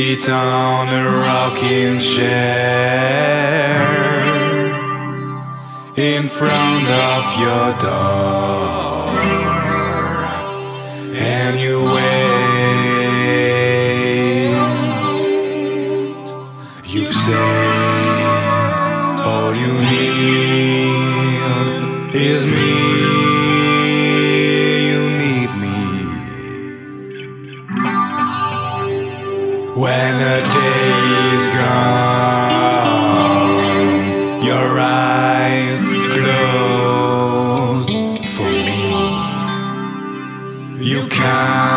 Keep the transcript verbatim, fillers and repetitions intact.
sit on a rocking chair in front of your door, and you wait. You've said all you need is me. You need me. When a day is gone, your eyes closed for me. You can't